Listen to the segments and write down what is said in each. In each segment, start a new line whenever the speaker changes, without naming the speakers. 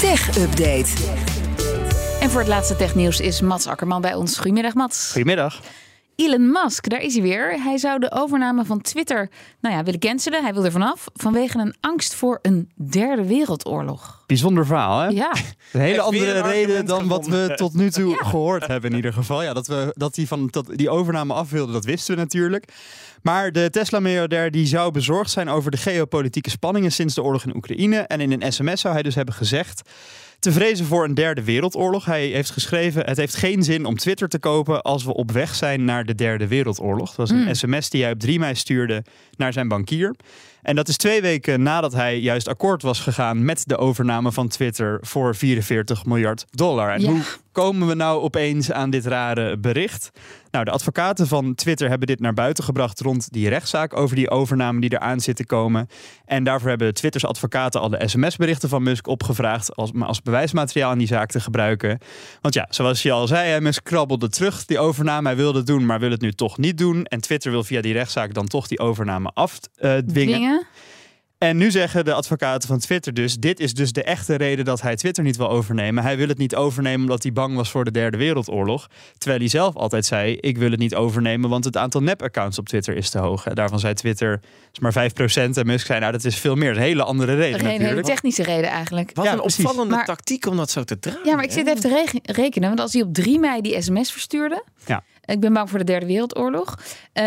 Tech Update.
En voor het laatste technieuws is Mats Akkerman bij ons. Goedemiddag, Mats.
Goedemiddag.
Elon Musk, daar is hij weer. Hij zou de overname van Twitter willen cancelen. Hij wil er vanaf vanwege een angst voor een derde wereldoorlog.
Bijzonder verhaal, hè?
Ja.
Een hele andere reden dan
gevonden.
wat we tot nu toe gehoord hebben in ieder geval. Ja, dat hij van die overname af wilde, dat wisten we natuurlijk. Maar de Tesla-miljardair die zou bezorgd zijn over de geopolitieke spanningen sinds de oorlog in Oekraïne. En in een sms zou hij dus hebben gezegd te vrezen voor een derde wereldoorlog. Hij heeft geschreven: het heeft geen zin om Twitter te kopen als we op weg zijn naar de derde wereldoorlog. Dat was een sms die hij op 3 mei stuurde naar zijn bankier. En dat is 2 weken nadat hij juist akkoord was gegaan met de overname van Twitter voor $44 miljard. En hoe komen we nou opeens aan dit rare bericht? Nou, de advocaten van Twitter hebben dit naar buiten gebracht rond die rechtszaak over die overname die eraan zit te komen. En daarvoor hebben Twitters advocaten al de sms-berichten van Musk opgevraagd als bewijsmateriaal in die zaak te gebruiken. Want ja, zoals je al zei, Musk krabbelde terug die overname. Hij wilde het doen, maar wil het nu toch niet doen. En Twitter wil via die rechtszaak dan toch die overname afdwingen. En nu zeggen de advocaten van Twitter dus: dit is dus de echte reden dat hij Twitter niet wil overnemen. Hij wil het niet overnemen omdat hij bang was voor de derde wereldoorlog. Terwijl hij zelf altijd zei: ik wil het niet overnemen want het aantal nep-accounts op Twitter is te hoog. En daarvan zei Twitter is maar 5%. En Musk zei: nou, dat is veel meer. Een hele andere reden.
Een hele technische reden eigenlijk.
Wat een opvallende tactiek om dat zo te draaien.
Ja, maar ik zit even te rekenen. Want als hij op 3 mei die sms verstuurde. Ja. Ik ben bang voor de derde wereldoorlog.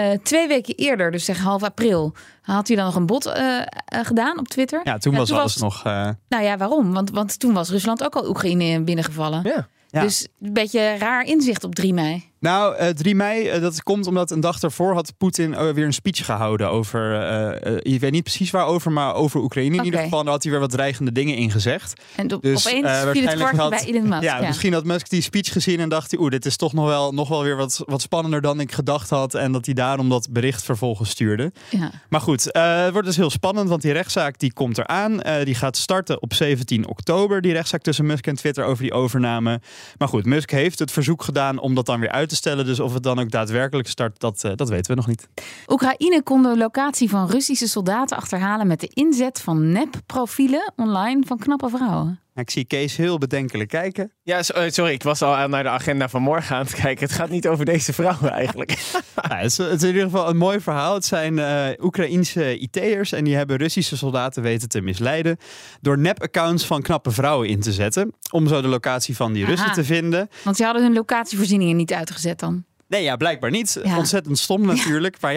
2 weken eerder, dus zeg half april, had hij dan nog een bod gedaan op Twitter.
Ja, toen was alles nog...
Nou ja, waarom? Want toen was Rusland ook al Oekraïne binnengevallen. Ja. Dus een beetje raar inzicht op 3 mei.
Nou, 3 mei, dat komt omdat een dag daarvoor had Poetin weer een speech gehouden over, ik weet niet precies waarover, maar over Oekraïne in ieder geval. En daar had hij weer wat dreigende dingen in gezegd.
En opeens viel het kwartje bij Elon Musk.
Ja, misschien had Musk die speech gezien en dacht hij, dit is toch nog wel weer wat spannender dan ik gedacht had. En dat hij daarom dat bericht vervolgens stuurde. Ja. Maar goed, het wordt dus heel spannend, want die rechtszaak die komt eraan. Die gaat starten op 17 oktober, die rechtszaak tussen Musk en Twitter over die overname. Maar goed, Musk heeft het verzoek gedaan om dat dan weer uit te stellen. Dus of het dan ook daadwerkelijk start, dat weten we nog niet.
Oekraïne kon de locatie van Russische soldaten achterhalen met de inzet van nep-profielen online van knappe vrouwen.
Ik zie Kees heel bedenkelijk kijken.
Ja, sorry, ik was al naar de agenda van morgen aan het kijken. Het gaat niet over deze vrouwen eigenlijk.
Het is in ieder geval een mooi verhaal. Het zijn Oekraïense IT'ers en die hebben Russische soldaten weten te misleiden door nep-accounts van knappe vrouwen in te zetten. Om zo de locatie van die Russen te vinden.
Want ze hadden hun locatievoorzieningen niet uitgezet dan.
Nee, ja, blijkbaar niet. Ja. Ontzettend stom natuurlijk. Ja. Maar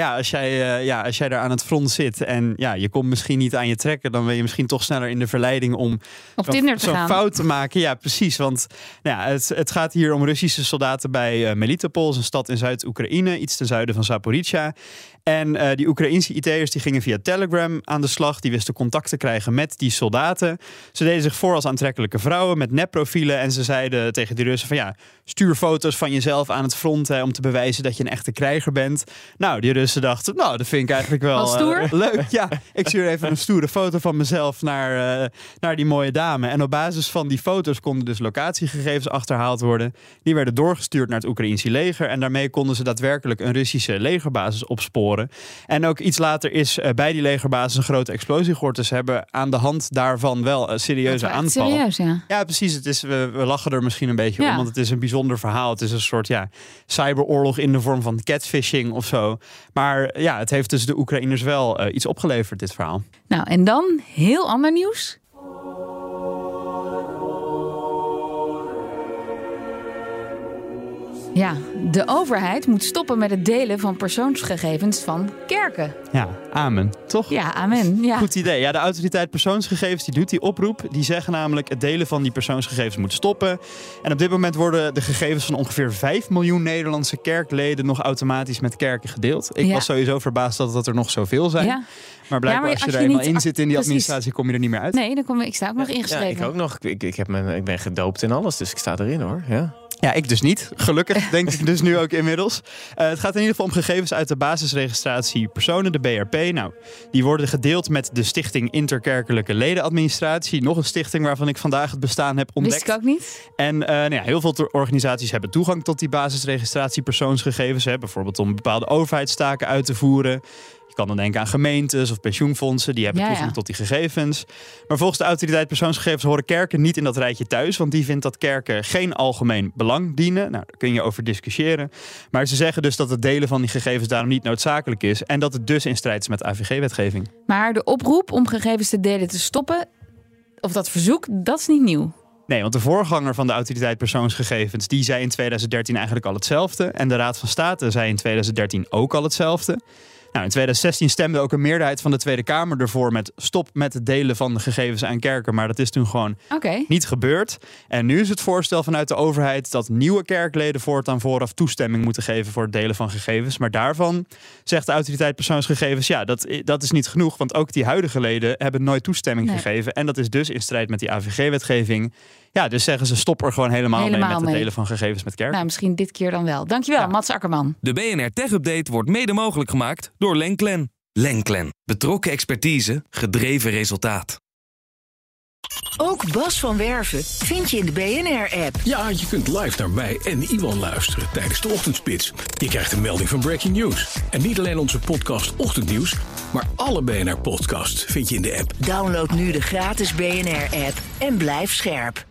als jij daar aan het front zit en je komt misschien niet aan je trekken, dan ben je misschien toch sneller in de verleiding om zo'n fout te maken. Ja, precies. Want het gaat hier om Russische soldaten bij Melitopol, een stad in Zuid-Oekraïne, iets ten zuiden van Zaporizhzhia. En die Oekraïense IT'ers die gingen via Telegram aan de slag. Die wisten contact te krijgen met die soldaten. Ze deden zich voor als aantrekkelijke vrouwen met nepprofielen. En ze zeiden tegen die Russen van stuur foto's van jezelf aan het front om te bewijzen dat je een echte krijger bent. Nou, die Russen dachten, dat vind ik eigenlijk wel leuk. Ja, ik stuur even een stoere foto van mezelf naar die mooie dame. En op basis van die foto's konden dus locatiegegevens achterhaald worden. Die werden doorgestuurd naar het Oekraïense leger. En daarmee konden ze daadwerkelijk een Russische legerbasis opsporen. En ook iets later is bij die legerbasis een grote explosie gehoord. Dus ze hebben aan de hand daarvan wel een serieuze aanval.
Serieus, ja.
Ja, precies. We lachen er misschien een beetje om, want het is een bijzonder verhaal. Het is een soort cyberoorlog in de vorm van catfishing of zo. Maar het heeft dus de Oekraïners wel iets opgeleverd, dit verhaal.
Nou, en dan heel ander nieuws. Ja, de overheid moet stoppen met het delen van persoonsgegevens van kerken.
Ja, amen. Toch?
Ja, amen. Ja.
Goed idee. Ja, de autoriteit persoonsgegevens die doet die oproep. Die zeggen namelijk het delen van die persoonsgegevens moet stoppen. En op dit moment worden de gegevens van ongeveer 5 miljoen Nederlandse kerkleden nog automatisch met kerken gedeeld. Ik was sowieso verbaasd dat er nog zoveel zijn. Ja. Maar blijkbaar als je er eenmaal in zit in die administratie, kom je er niet meer uit.
Nee, ik sta ook nog ingeschreven.
Ja, ik ook nog. Ik ben gedoopt en alles, dus ik sta erin hoor. Ja.
Ja, ik dus niet. Gelukkig, denk ik dus nu ook inmiddels. Het gaat in ieder geval om gegevens uit de basisregistratie personen, de BRP. Nou, die worden gedeeld met de Stichting Interkerkelijke Ledenadministratie. Nog een stichting waarvan ik vandaag het bestaan heb ontdekt.
Wist ik ook niet.
En heel veel organisaties hebben toegang tot die basisregistratie persoonsgegevens. Bijvoorbeeld om bepaalde overheidstaken uit te voeren. Je kan dan denken aan gemeentes of pensioenfondsen. Die hebben toegang tot die gegevens. Maar volgens de autoriteit persoonsgegevens horen kerken niet in dat rijtje thuis. Want die vindt dat kerken geen algemeen belang dienen. Nou, daar kun je over discussiëren. Maar ze zeggen dus dat het delen van die gegevens daarom niet noodzakelijk is. En dat het dus in strijd is met AVG-wetgeving.
Maar de oproep om gegevens te delen te stoppen, of dat verzoek, dat is niet nieuw.
Nee, want de voorganger van de autoriteit persoonsgegevens, die zei in 2013 eigenlijk al hetzelfde. En de Raad van State zei in 2013 ook al hetzelfde. Nou, in 2016 stemde ook een meerderheid van de Tweede Kamer ervoor met stop met het delen van de gegevens aan kerken. Maar dat is toen gewoon niet gebeurd. En nu is het voorstel vanuit de overheid dat nieuwe kerkleden voortaan vooraf toestemming moeten geven voor het delen van gegevens. Maar daarvan zegt de autoriteit persoonsgegevens, ja, dat is niet genoeg. Want ook die huidige leden hebben nooit toestemming gegeven. En dat is dus in strijd met die AVG-wetgeving. Ja, dus zeggen ze stop er gewoon helemaal mee met het delen van gegevens met kerken.
Nou, misschien dit keer dan wel. Dankjewel, Mats Akkerman.
De BNR Tech Update wordt mede mogelijk gemaakt door Lenklen. Lenklen. Betrokken expertise, gedreven resultaat.
Ook Bas van Werven vind je in de BNR-app.
Ja, je kunt live naar mij en Iwan luisteren tijdens de ochtendspits. Je krijgt een melding van Breaking News. En niet alleen onze podcast Ochtendnieuws, maar alle BNR-podcasts vind je in de app.
Download nu de gratis BNR-app en blijf scherp.